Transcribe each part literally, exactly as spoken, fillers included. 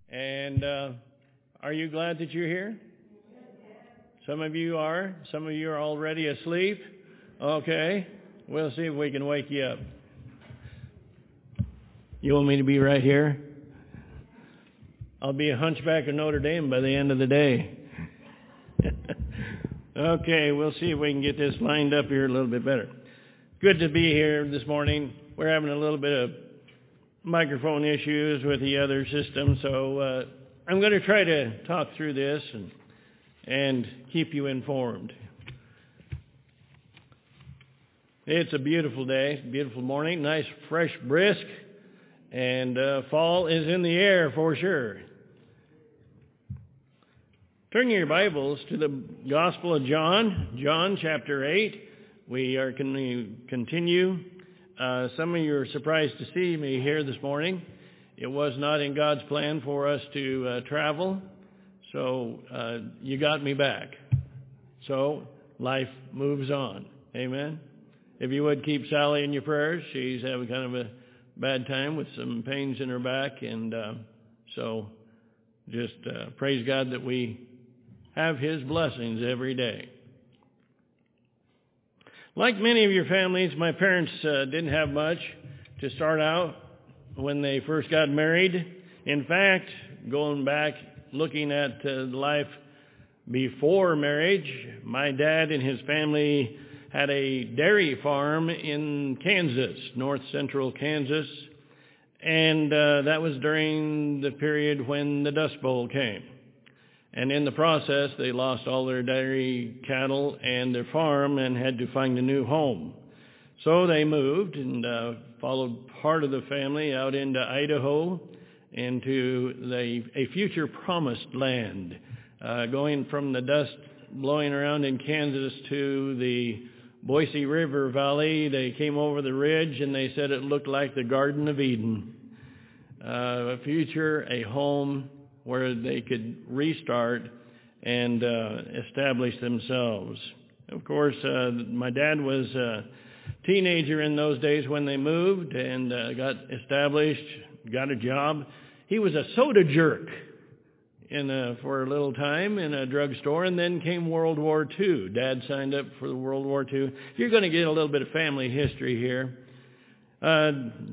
And uh, are you glad that you're here? Some of you are. Some of you are already asleep. Okay. We'll see if we can wake you up. You want me to be right here? I'll be a hunchback of Notre Dame by the end of the day. Okay, we'll see if we can get this lined up here a little bit better. Good to be here this morning. We're having a little bit of microphone issues with the other system, so uh, I'm going to try to talk through this and, and keep you informed. It's a beautiful day, beautiful morning, nice, fresh, brisk, and uh, fall is in the air for sure. Turn your Bibles to the Gospel of John, John chapter eight. We are going to continue. Uh, some of you are surprised to see me here this morning. It was not in God's plan for us to uh, travel, so uh, you got me back. So life moves on. Amen. If you would keep Sally in your prayers, she's having kind of a bad time with some pains in her back, and uh, so just uh, praise God that we have His blessings every day. Like many of your families, my parents uh, didn't have much to start out when they first got married. In fact, going back, looking at uh, life before marriage, my dad and his family had a dairy farm in Kansas, north central Kansas, and uh, that was during the period when the Dust Bowl came. And in the process, they lost all their dairy cattle and their farm and had to find a new home. So they moved and uh, followed part of the family out into Idaho, into the, a future promised land, uh, going from the dust blowing around in Kansas to the Boise River Valley. They came over the ridge and they said it looked like the Garden of Eden. Uh, a future, a home where they could restart and uh, establish themselves. Of course, uh, my dad was a teenager in those days when they moved and uh, got established, got a job. He was a soda jerk in a, for a little time in a drugstore, and then came World War Two. Dad signed up for the World War Two. You're going to get a little bit of family history here. Uh,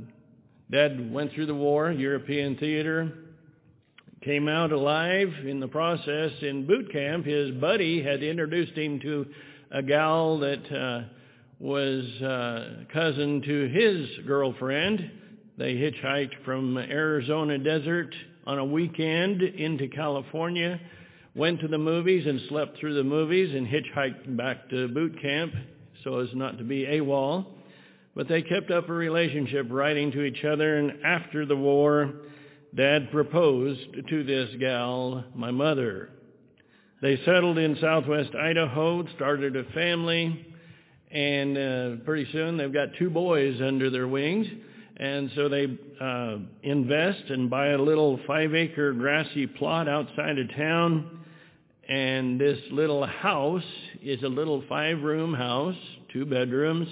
Dad went through the war, European theater, came out alive in the process. In boot camp, his buddy had introduced him to a gal that uh, was uh, cousin to his girlfriend. They hitchhiked from Arizona desert on a weekend into California, went to the movies and slept through the movies and hitchhiked back to boot camp so as not to be AWOL. But they kept up a relationship, writing to each other, and after the war, Dad proposed to this gal, my mother. They settled in southwest Idaho, started a family, and uh, pretty soon they've got two boys under their wings. And so they uh, invest and buy a little five-acre grassy plot outside of town. And this little house is a little five-room house, two bedrooms,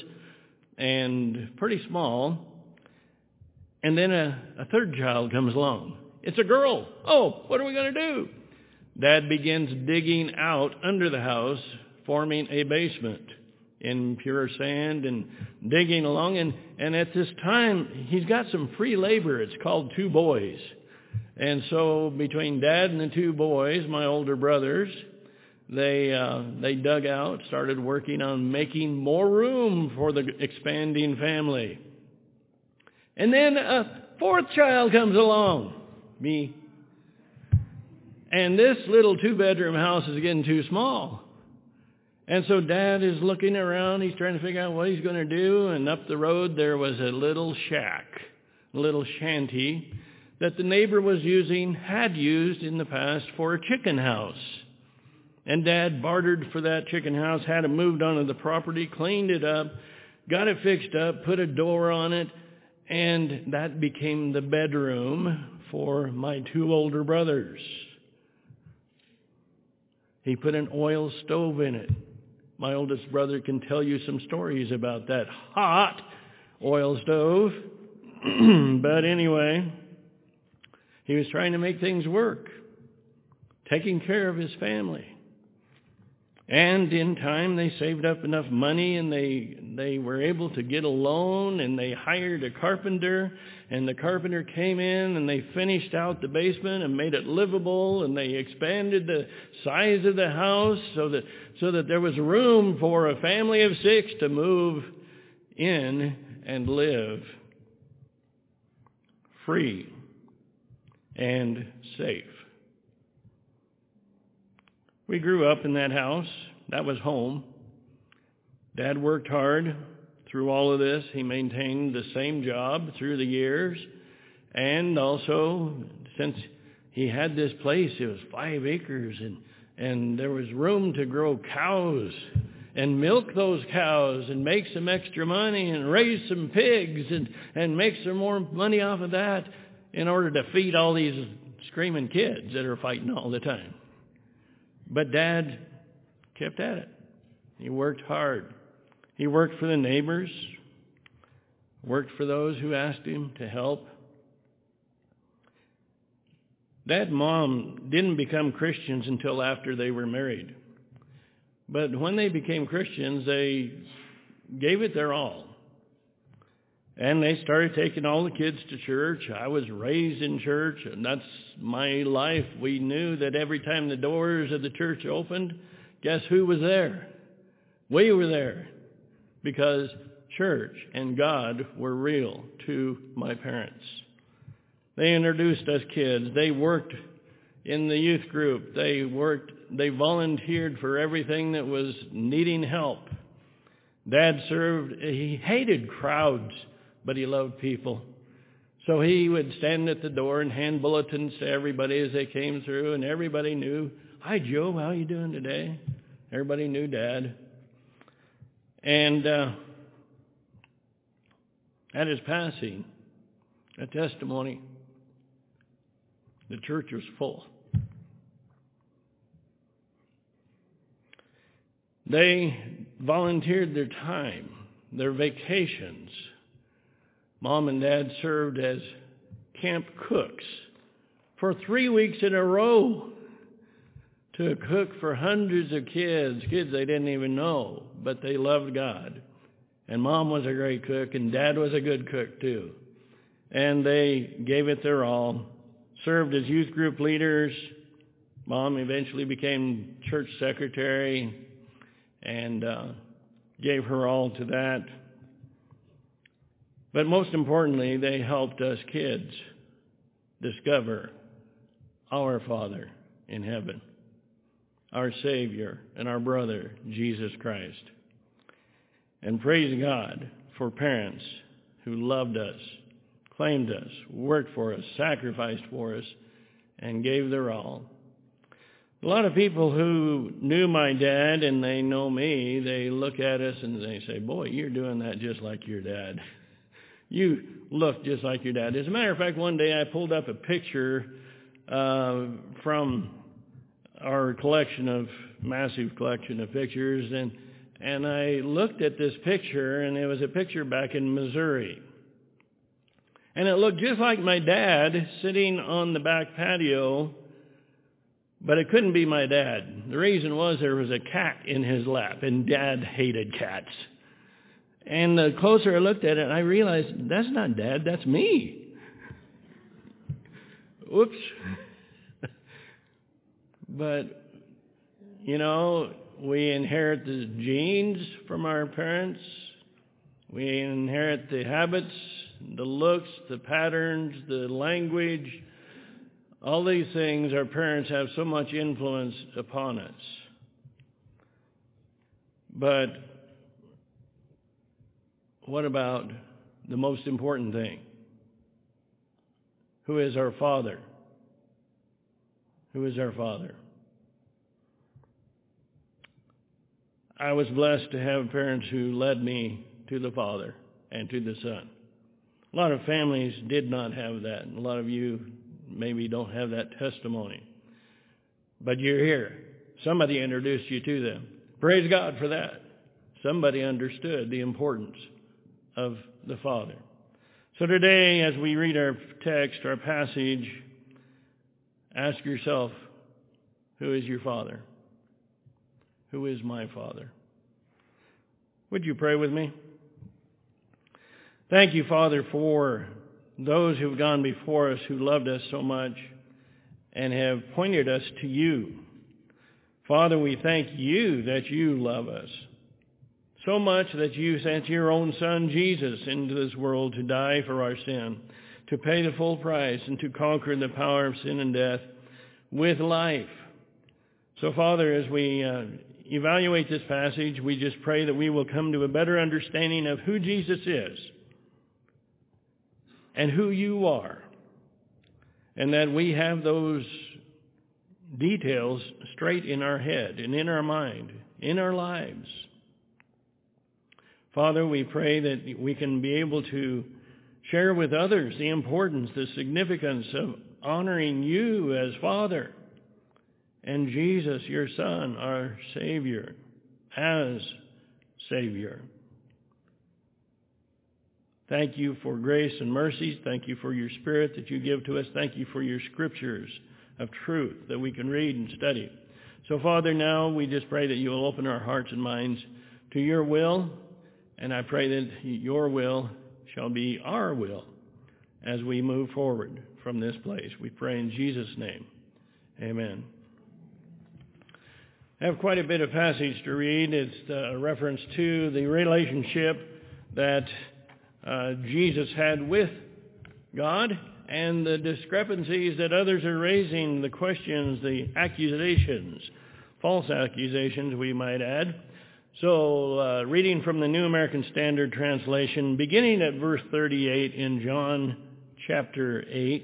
and pretty small. And then a, a third child comes along. It's a girl. Oh, what are we going to do? Dad begins digging out under the house, forming a basement in pure sand and digging along. And, and at this time, he's got some free labor. It's called two boys. And so between Dad and the two boys, my older brothers, they uh, they dug out, started working on making more room for the expanding family. And then a fourth child comes along, me. And this little two-bedroom house is getting too small. And so Dad is looking around. He's trying to figure out what he's going to do. And up the road there was a little shack, a little shanty that the neighbor was using, had used in the past for a chicken house. And Dad bartered for that chicken house, had it moved onto the property, cleaned it up, got it fixed up, put a door on it, and that became the bedroom for my two older brothers. He put an oil stove in it. My oldest brother can tell you some stories about that hot oil stove. But anyway, He was trying to make things work, taking care of his family. And in time, they saved up enough money, and they they were able to get a loan, and they hired a carpenter, and the carpenter came in, and they finished out the basement and made it livable, and they expanded the size of the house so that so that there was room for a family of six to move in and live free and safe. We grew up in that house. That was home. Dad worked hard through all of this. He maintained the same job through the years. And also, since he had this place, it was five acres, and, and there was room to grow cows and milk those cows and make some extra money and raise some pigs and, and make some more money off of that in order to feed all these screaming kids that are fighting all the time. But Dad kept at it. He worked hard. He worked for the neighbors, worked for those who asked him to help. Dad and Mom didn't become Christians until after they were married. But when they became Christians, they gave it their all. And they started taking all the kids to church. I was raised in church, and that's my life. We knew that every time the doors of the church opened, guess who was there? We were there, because church and God were real to my parents. They introduced us kids. They worked in the youth group. They worked, they volunteered for everything that was needing help. Dad served, he hated crowds, but he loved people. So he would stand at the door and hand bulletins to everybody as they came through, and everybody knew, "Hi, Joe, how you doing today?" Everybody knew Dad. And uh, at his passing, a testimony, the church was full. They volunteered their time, their vacations. Mom and Dad served as camp cooks for three weeks in a row to cook for hundreds of kids, kids they didn't even know, but they loved God. And Mom was a great cook, and Dad was a good cook too. And they gave it their all, served as youth group leaders. Mom eventually became church secretary and uh, gave her all to that. But most importantly, they helped us kids discover our Father in heaven, our Savior and our brother, Jesus Christ. And praise God for parents who loved us, claimed us, worked for us, sacrificed for us, and gave their all. A lot of people who knew my dad and they know me, they look at us and they say, "Boy, you're doing that just like your dad. You look just like your dad." As a matter of fact, one day I pulled up a picture uh, from our collection of, massive collection of pictures, and and I looked at this picture, and it was a picture back in Missouri. And it looked just like my dad sitting on the back patio, but it couldn't be my dad. The reason was there was a cat in his lap, and Dad hated cats. And the closer I looked at it, I realized, that's not Dad, that's me. Oops. But, you know, we inherit the genes from our parents. We inherit the habits, the looks, the patterns, the language. All these things, our parents have so much influence upon us. But what about the most important thing? Who is our Father? Who is our Father? I was blessed to have parents who led me to the Father and to the Son. A lot of families did not have that. A lot of you maybe don't have that testimony. But you're here. Somebody introduced you to them. Praise God for that. Somebody understood the importance of the Father. So today, as we read our text, our passage, Ask yourself, who is your Father? Who is my Father? Would you pray with me? Thank you, Father, for those who've gone before us who loved us so much and have pointed us to you. Father, we thank you that you love us so much that you sent your own Son, Jesus, into this world to die for our sin, to pay the full price, and to conquer the power of sin and death with life. So, Father, as we uh, evaluate this passage, we just pray that we will come to a better understanding of who Jesus is and who you are, and that we have those details straight in our head and in our mind, in our lives. Father, we pray that we can be able to share with others the importance, the significance of honoring you as Father and Jesus, your Son, our Savior, as Savior. Thank you for grace and mercies. Thank you for your Spirit that you give to us. Thank you for your scriptures of truth that we can read and study. So, Father, now we just pray that you will open our hearts and minds to your will, and I pray that your will shall be our will as we move forward from this place. We pray in Jesus' name. Amen. I have quite a bit of passage to read. It's a reference to the relationship that uh, Jesus had with God and the discrepancies that others are raising, the questions, the accusations, false accusations, we might add. So, uh, reading from the New American Standard Translation, beginning at verse thirty-eight in John chapter eight,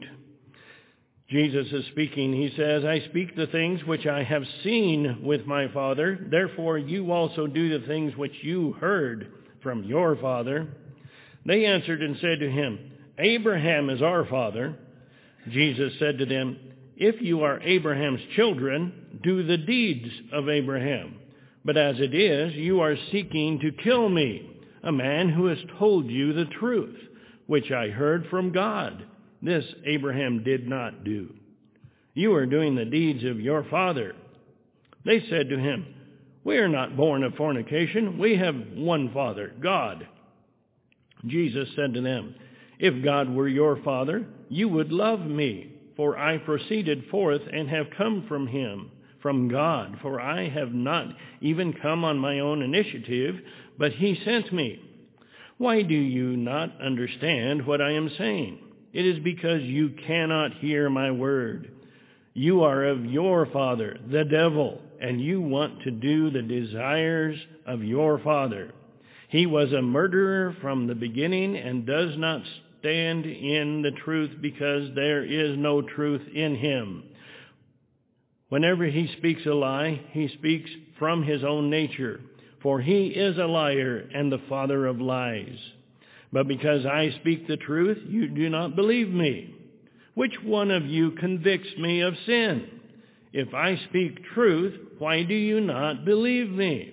Jesus is speaking. He says, I speak the things which I have seen with my Father. Therefore you also do the things which you heard from your father. They answered and said to him, Abraham is our father. Jesus said to them, if you are Abraham's children, do the deeds of Abraham. But as it is, you are seeking to kill me, a man who has told you the truth, which I heard from God. This Abraham did not do. You are doing the deeds of your father. They said to him, we are not born of fornication. We have one Father, God. Jesus said to them, if God were your Father, you would love me, for I proceeded forth and have come from him, from God, for I have not even come on my own initiative, but he sent me. Why do you not understand what I am saying? It is because you cannot hear my word. You are of your father, the devil, and you want to do the desires of your father. He was a murderer from the beginning and does not stand in the truth because there is no truth in him. Whenever he speaks a lie, he speaks from his own nature, for he is a liar and the father of lies. But because I speak the truth, you do not believe me. Which one of you convicts me of sin? If I speak truth, why do you not believe me?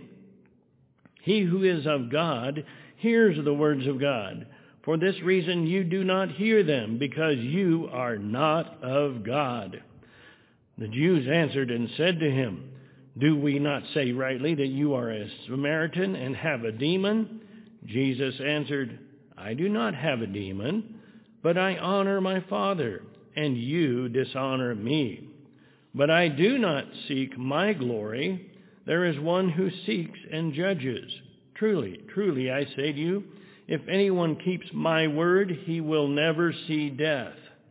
He who is of God hears the words of God. For this reason you do not hear them, because you are not of God. The Jews answered and said to him, do we not say rightly that you are a Samaritan and have a demon? Jesus answered, I do not have a demon, but I honor my Father, and you dishonor me. But I do not seek my glory. There is one who seeks and judges. Truly, truly, I say to you, if anyone keeps my word, he will never see death.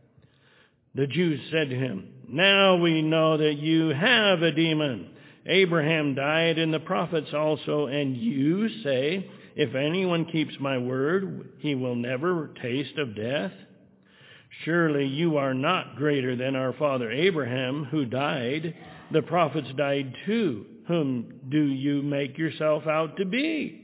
The Jews said to him, now we know that you have a demon. Abraham died and the prophets also, and you say, if anyone keeps my word, he will never taste of death. Surely you are not greater than our father Abraham, who died. The prophets died too. Whom do you make yourself out to be?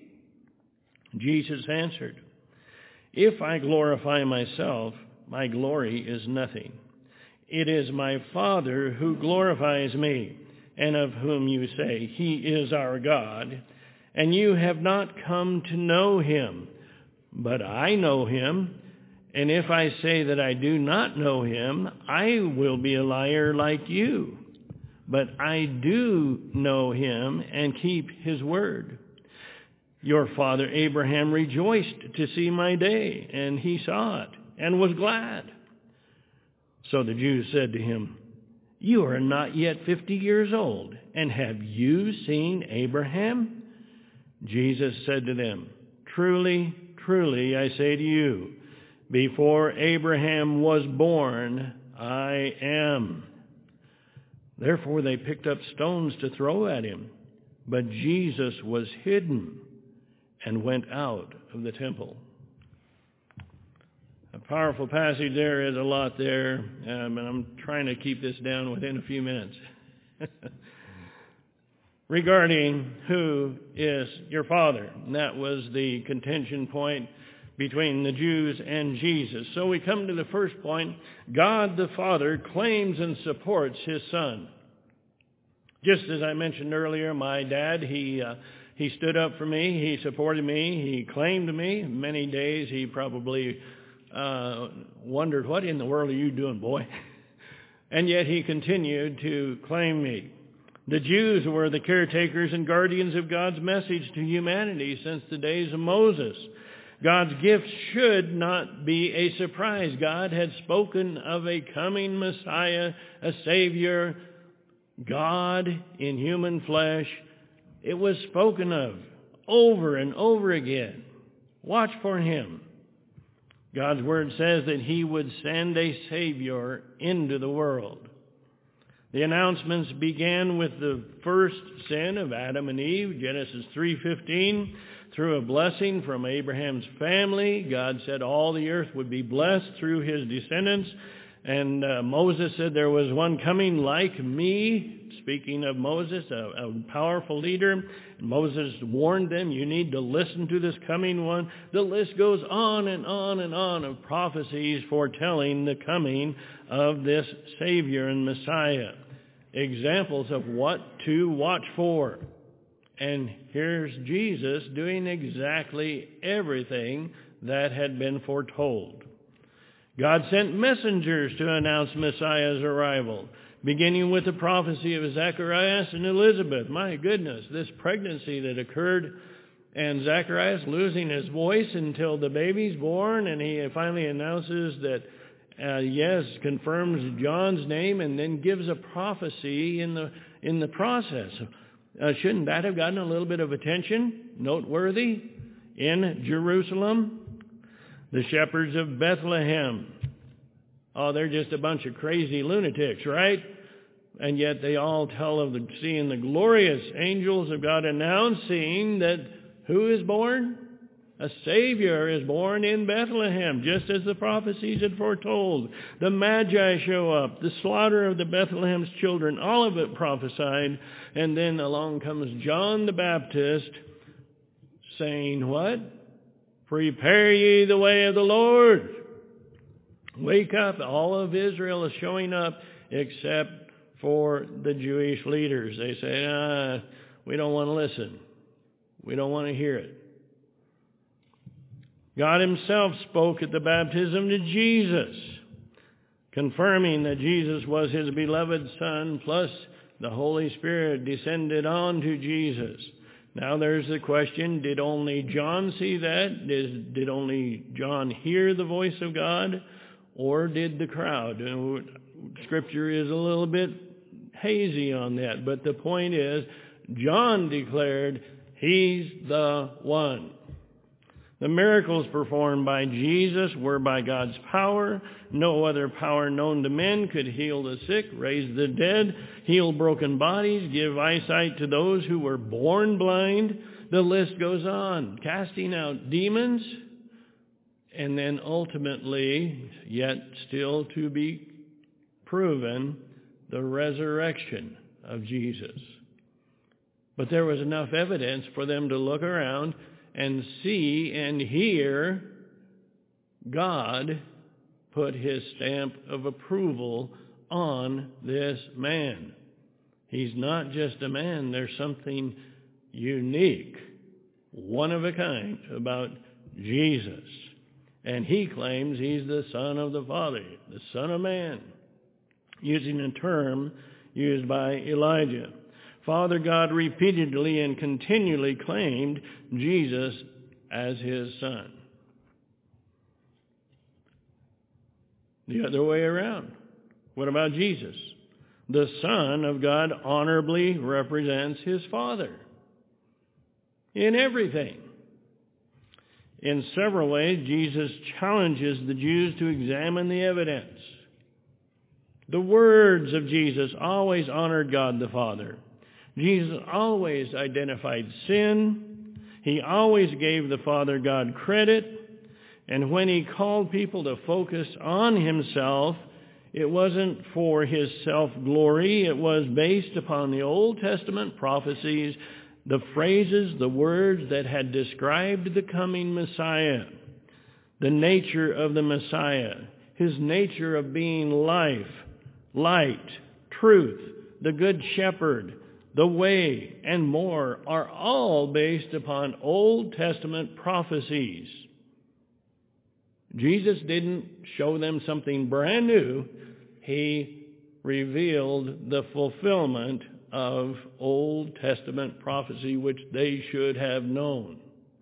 Jesus answered, if I glorify myself, my glory is nothing. It is my Father who glorifies me, and of whom you say, he is our God. And you have not come to know him, but I know him, And if I say that I do not know him, I will be a liar like you. But I do know him and keep his word. Your father Abraham rejoiced to see my day, and he saw it and was glad. So the Jews said to him, you are not yet fifty years old, and have you seen Abraham? Jesus said to them, truly, truly, I say to you, before Abraham was born, I am. Therefore they picked up stones to throw at him, but Jesus was hidden and went out of the temple. A powerful passage there. Is a lot there, um, and I'm trying to keep this down within a few minutes. Regarding who is your father. And that was the contention point between the Jews and Jesus. So we come to the first point. God the Father claims and supports his Son. Just as I mentioned earlier, my dad, he uh, he stood up for me. He supported me. He claimed me. Many days he probably uh, wondered, what in the world are you doing, boy? And yet he continued to claim me. The Jews were the caretakers and guardians of God's message to humanity since the days of Moses. God's gift should not be a surprise. God had spoken of a coming Messiah, a Savior, God in human flesh. It was spoken of over and over again. Watch for him. God's word says that he would send a Savior into the world. The announcements began with the first sin of Adam and Eve, Genesis three fifteen. Through a blessing from Abraham's family, God said all the earth would be blessed through his descendants. And uh, Moses said there was one coming like me, speaking of Moses, a, a powerful leader. And Moses warned them, you need to listen to this coming one. The list goes on and on and on of prophecies foretelling the coming of this Savior and Messiah. Examples of what to watch for. And here's Jesus doing exactly everything that had been foretold. God sent messengers to announce Messiah's arrival, beginning with the prophecy of Zacharias and Elizabeth. My goodness, this pregnancy that occurred, and Zacharias losing his voice until the baby's born, and he finally announces that, uh, yes, confirms John's name, and then gives a prophecy in the in the process. Uh, shouldn't that have gotten a little bit of attention? Noteworthy. In Jerusalem, the shepherds of Bethlehem. Oh, they're just a bunch of crazy lunatics, right? And yet they all tell of the, seeing the glorious angels of God announcing that who is born? A Savior is born in Bethlehem, just as the prophecies had foretold. The Magi show up, the slaughter of the Bethlehem's children, all of it prophesied. And then along comes John the Baptist saying what? Prepare ye the way of the Lord. Wake up. All of Israel is showing up except for the Jewish leaders. They say, ah, we don't want to listen. We don't want to hear it. God himself spoke at the baptism to Jesus, confirming that Jesus was his beloved Son, plus the Holy Spirit descended on to Jesus. Now there's the question, did only John see that? Did, did only John hear the voice of God? Or did the crowd? Scripture is a little bit hazy on that, but the point is, John declared, he's the one. The miracles performed by Jesus were by God's power. No other power known to men could heal the sick, raise the dead, heal broken bodies, give eyesight to those who were born blind. The list goes on. Casting out demons, and then ultimately, yet still to be proven, the resurrection of Jesus. But there was enough evidence for them to look around and see and hear God put his stamp of approval on this man. He's not just a man. There's something unique, one of a kind about Jesus. And he claims he's the Son of the Father, the Son of Man, using a term used by Elijah. Father God repeatedly and continually claimed Jesus as his Son. The other way around. What about Jesus? The Son of God honorably represents his Father in everything. In several ways, Jesus challenges the Jews to examine the evidence. The words of Jesus always honored God the Father. Jesus always identified sin. He always gave the Father God credit. And when he called people to focus on himself, it wasn't for his self-glory. It was based upon the Old Testament prophecies, the phrases, the words that had described the coming Messiah, the nature of the Messiah, his nature of being life, light, truth, the good shepherd, the way, and more are all based upon Old Testament prophecies. Jesus didn't show them something brand new. He revealed the fulfillment of Old Testament prophecy, which they should have known.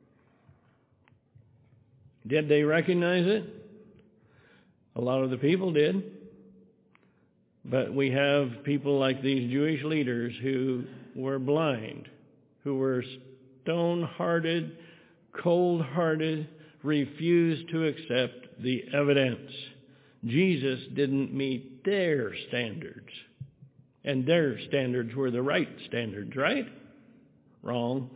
Did they recognize it? A lot of the people did. But we have people like these Jewish leaders who were blind, who were stone-hearted, cold-hearted, refused to accept the evidence. Jesus didn't meet their standards. And their standards were the right standards, right? Wrong.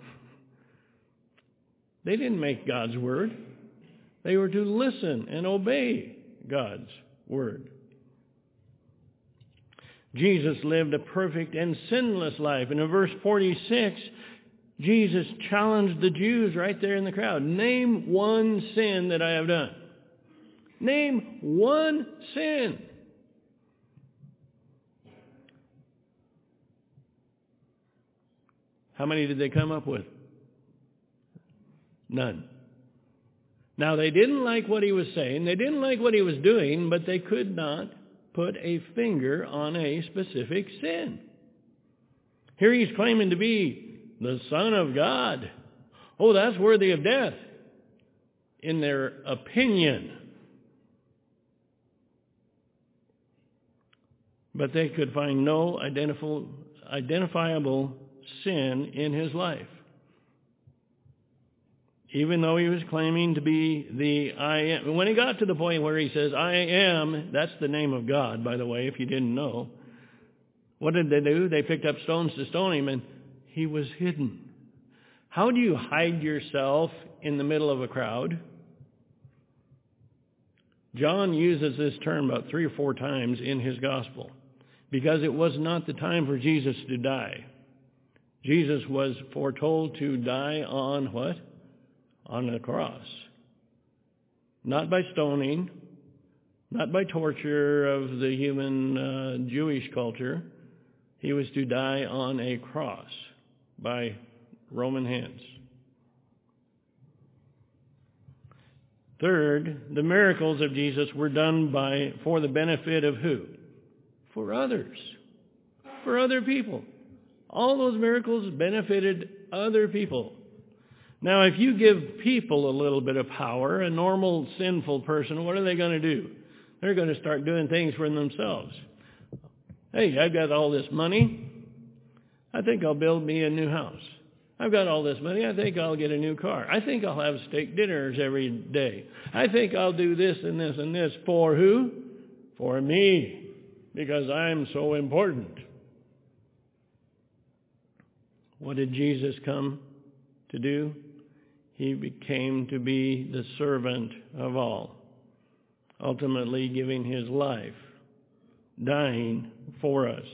They didn't make God's word. They were to listen and obey God's word. Jesus lived a perfect and sinless life. And in verse forty-six, Jesus challenged the Jews right there in the crowd. Name one sin that I have done. Name one sin. How many did they come up with? None. Now, they didn't like what he was saying. They didn't like what he was doing, but they could not put a finger on a specific sin. Here he's claiming to be the Son of God. Oh, that's worthy of death, in their opinion. But they could find no identifiable sin in his life. Even though he was claiming to be the I am. When he got to the point where he says, I am, that's the name of God, by the way, if you didn't know. What did they do? They picked up stones to stone him, and he was hidden. How do you hide yourself in the middle of a crowd? John uses this term about three or four times in his gospel, because it was not the time for Jesus to die. Jesus was foretold to die on what? On the cross. Not by stoning, not by torture of the human uh, Jewish culture. He was to die on a cross by Roman hands. Third, the miracles of Jesus were done by for the benefit of who? For others. For other people. All those miracles benefited other people. Now, if you give people a little bit of power, a normal sinful person, what are they going to do? They're going to start doing things for themselves. Hey, I've got all this money. I think I'll build me a new house. I've got all this money. I think I'll get a new car. I think I'll have steak dinners every day. I think I'll do this and this and this. For who? For me. Because I'm so important. What did Jesus come to do? He became to be the servant of all, ultimately giving his life, dying for us.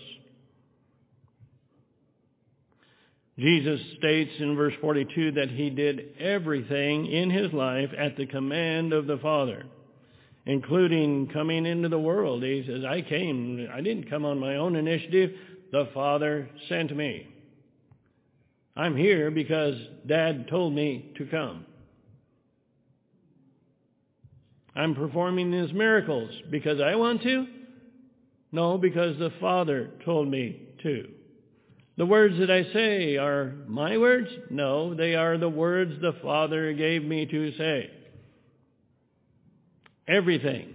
Jesus states in verse forty-two that he did everything in his life at the command of the Father, including coming into the world. He says, I came, I didn't come on my own initiative. The Father sent me. I'm here because Dad told me to come. I'm performing these miracles because I want to? No, because the Father told me to. The words that I say are my words? No, they are the words the Father gave me to say. Everything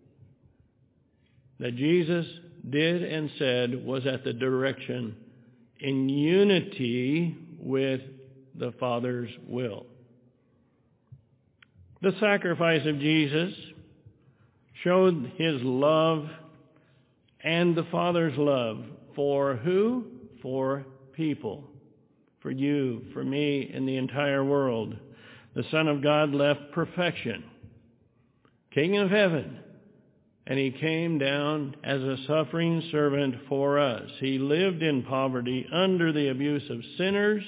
that Jesus did and said was at the direction in unity with the Father's will. The sacrifice of Jesus showed his love and the Father's love for who? For people. For you, for me, and the entire world. The Son of God left perfection, King of heaven, and he came down as a suffering servant for us. He lived in poverty under the abuse of sinners.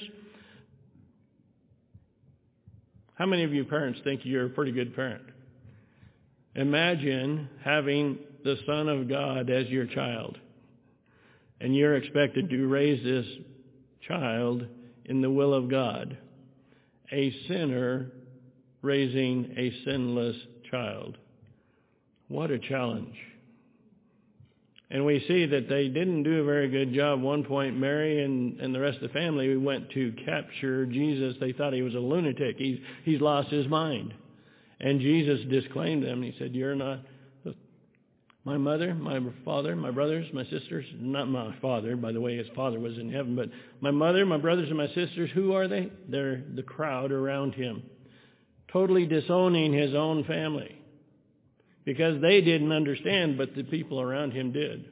How many of you parents think you're a pretty good parent? Imagine having the Son of God as your child, and you're expected to raise this child in the will of God, a sinner raising a sinless child. What a challenge. And we see that they didn't do a very good job. At one point, Mary and, and the rest of the family went to capture Jesus. They thought he was a lunatic. He's, he's lost his mind. And Jesus disclaimed them. He said, you're not my mother, my father, my brothers, my sisters. Not my father, by the way, his father was in heaven. But my mother, my brothers, and my sisters, who are they? They're the crowd around him. Totally disowning his own family. Because they didn't understand, but the people around him did.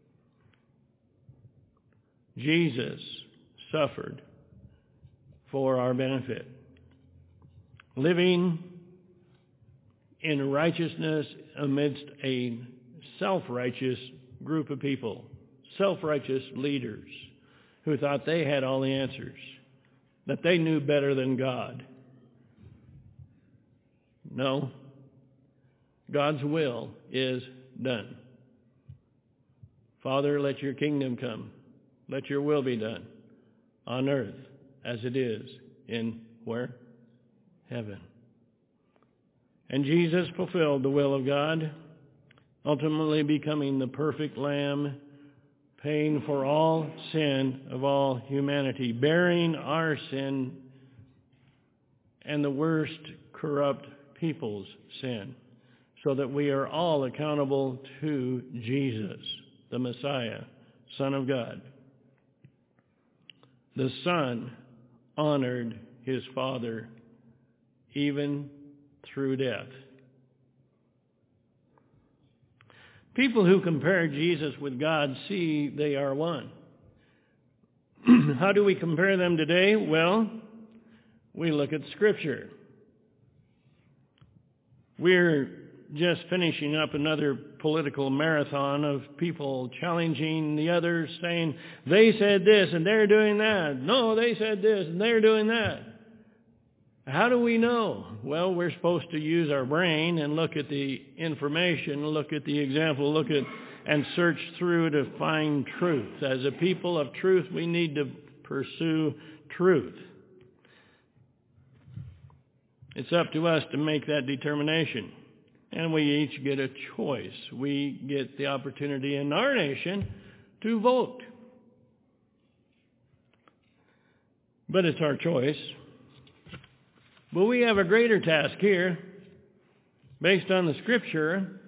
Jesus suffered for our benefit. Living in righteousness amidst a self-righteous group of people. Self-righteous leaders who thought they had all the answers. That they knew better than God. No. God's will is done. Father, let your kingdom come. Let your will be done on earth as it is in where? Heaven. And Jesus fulfilled the will of God, ultimately becoming the perfect Lamb, paying for all sin of all humanity, bearing our sin and the worst corrupt people's sin, so that we are all accountable to Jesus, the Messiah, Son of God. The Son honored his Father even through death. People who compare Jesus with God see they are one. How do we compare them today? Well, we look at Scripture. We're just finishing up another political marathon of people challenging the others, saying, they said this and they're doing that. No, they said this and they're doing that. How do we know? Well, we're supposed to use our brain and look at the information, look at the example, look at and search through to find truth. As a people of truth, we need to pursue truth. It's up to us to make that determination. And we each get a choice. We get the opportunity in our nation to vote. But it's our choice. But we have a greater task here, based on the Scripture.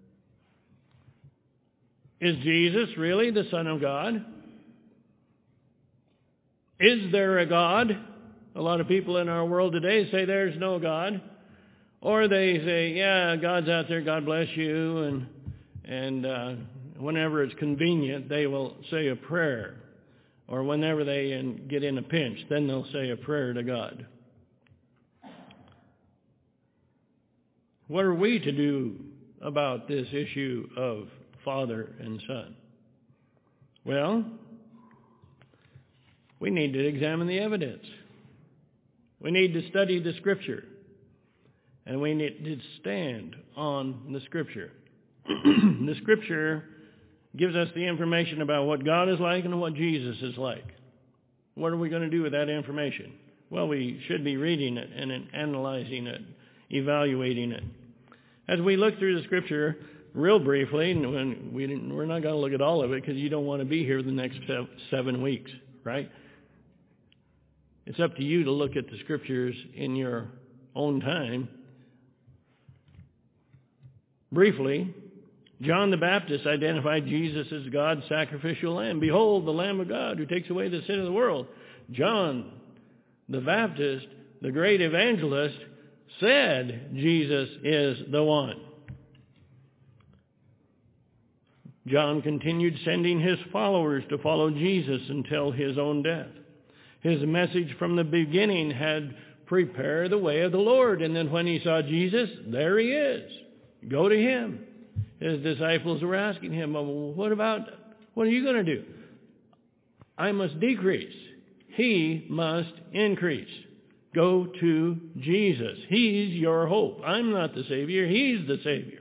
Is Jesus really the Son of God? Is there a God? A lot of people in our world today say there's no God. Or they say, yeah, God's out there, God bless you, and and uh, whenever it's convenient, they will say a prayer. Or whenever they in, get in a pinch, then they'll say a prayer to God. What are we to do about this issue of Father and Son? Well, we need to examine the evidence. We need to study the Scripture. And we need to stand on the Scripture. The Scripture gives us the information about what God is like and what Jesus is like. What are we going to do with that information? Well, we should be reading it and analyzing it, evaluating it. As we look through the Scripture real briefly, and when we didn't, we're not going to look at all of it because you don't want to be here the next seven weeks, right? It's up to you to look at the Scriptures in your own time. Briefly, John the Baptist identified Jesus as God's sacrificial lamb. Behold, the Lamb of God who takes away the sin of the world. John the Baptist, the great evangelist, said Jesus is the one. John continued sending his followers to follow Jesus until his own death. His message from the beginning had prepare the way of the Lord. And then when he saw Jesus, there he is. Go to him. His disciples were asking him, well, what about, what are you going to do? I must decrease. He must increase. Go to Jesus. He's your hope. I'm not the Savior. He's the Savior.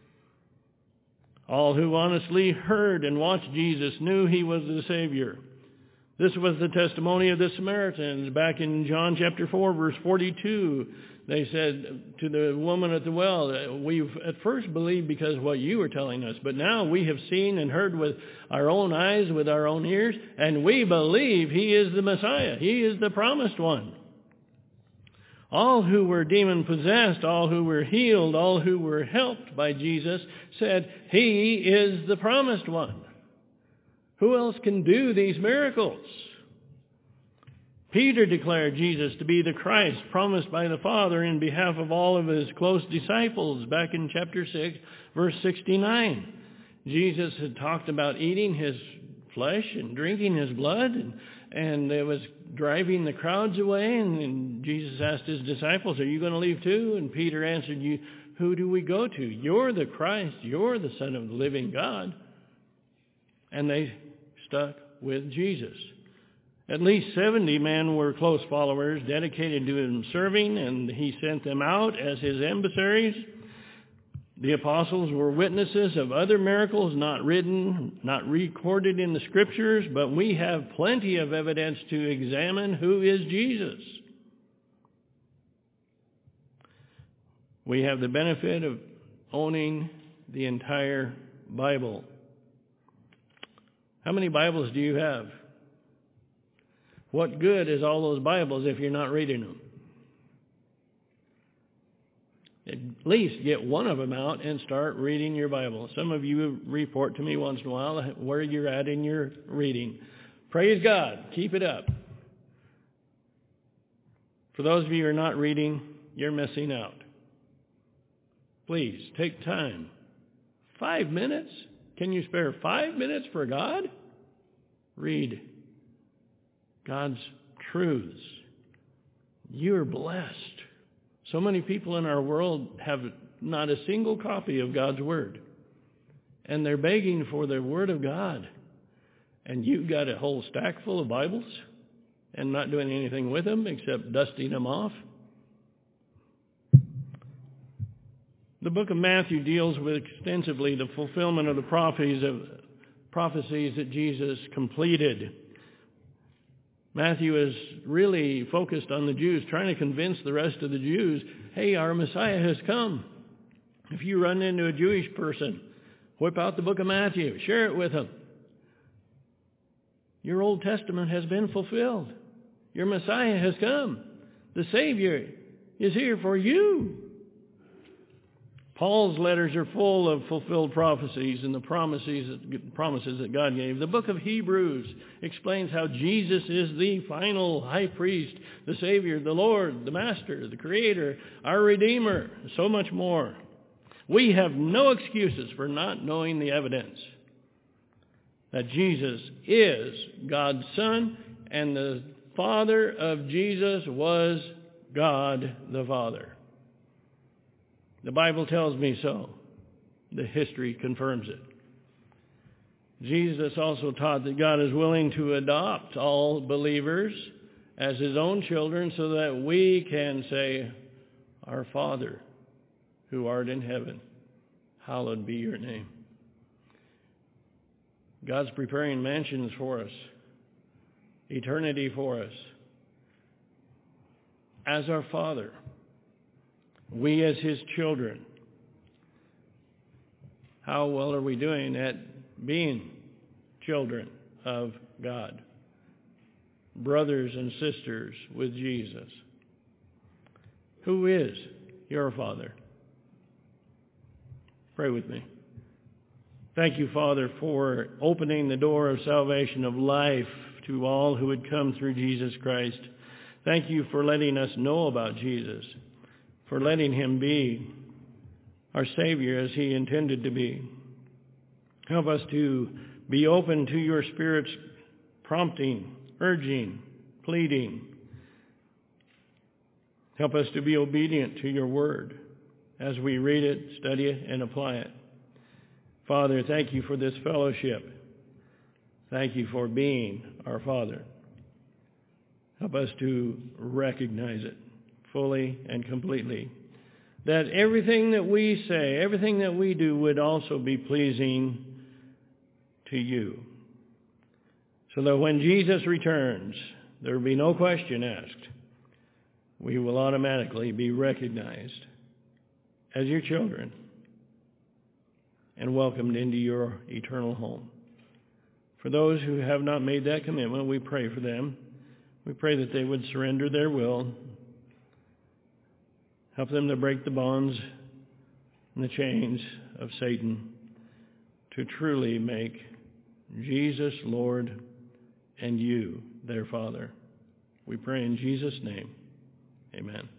All who honestly heard and watched Jesus knew he was the Savior. This was the testimony of the Samaritans. Back in John chapter four, verse forty-two, they said to the woman at the well, we've at first believed because of what you were telling us, but now we have seen and heard with our own eyes, with our own ears, and we believe he is the Messiah. He is the promised one. All who were demon-possessed, all who were healed, all who were helped by Jesus said, he is the promised one. Who else can do these miracles? Peter declared Jesus to be the Christ promised by the Father in behalf of all of his close disciples back in chapter six, verse sixty-nine. Jesus had talked about eating his flesh and drinking his blood, and, and it was driving the crowds away. And, and Jesus asked his disciples, are you going to leave too? And Peter answered, you, who do we go to? You're the Christ. You're the Son of the living God. And they stuck with Jesus. At least seventy men were close followers, dedicated to him serving, and he sent them out as his emissaries. The apostles were witnesses of other miracles not written, not recorded in the Scriptures, but we have plenty of evidence to examine who is Jesus. We have the benefit of owning the entire Bible. How many Bibles do you have? What good is all those Bibles if you're not reading them? At least get one of them out and start reading your Bible. Some of you report to me once in a while where you're at in your reading. Praise God. Keep it up. For those of you who are not reading, you're missing out. Please, take time. Five minutes? Can you spare five minutes for God? Read God's truths. You're blessed. So many people in our world have not a single copy of God's Word. And they're begging for the Word of God. And you've got a whole stack full of Bibles and not doing anything with them except dusting them off. The book of Matthew deals with extensively the fulfillment of the prophecies of prophecies that Jesus completed. Matthew is really focused on the Jews, trying to convince the rest of the Jews, hey, our Messiah has come. If you run into a Jewish person, whip out the book of Matthew, share it with them. Your Old Testament has been fulfilled. Your Messiah has come. The Savior is here for you. Paul's letters are full of fulfilled prophecies and the promises, promises that God gave. The book of Hebrews explains how Jesus is the final high priest, the Savior, the Lord, the Master, the Creator, our Redeemer, so much more. We have no excuses for not knowing the evidence that Jesus is God's Son, and the Father of Jesus was God the Father. The Bible tells me so. The history confirms it. Jesus also taught that God is willing to adopt all believers as his own children so that we can say, our Father, who art in heaven, hallowed be your name. God's preparing mansions for us, eternity for us. As our Father, we as his children how well are we doing at being children of God, brothers and sisters with Jesus? Who is your Father? Pray with me. Thank you, Father, for opening the door of salvation, of life, to all who would come through Jesus Christ. Thank you for letting us know about Jesus, for letting him be our Savior as he intended to be. Help us to be open to your Spirit's prompting, urging, pleading. Help us to be obedient to your word as we read it, study it, and apply it. Father, thank you for this fellowship. Thank you for being our Father. Help us to recognize it fully and completely, that everything that we say, everything that we do would also be pleasing to you. So that when Jesus returns, there will be no question asked. We will automatically be recognized as your children and welcomed into your eternal home. For those who have not made that commitment, we pray for them. We pray that they would surrender their will. Help them to break the bonds and the chains of Satan to truly make Jesus Lord and you their Father. We pray in Jesus' name. Amen.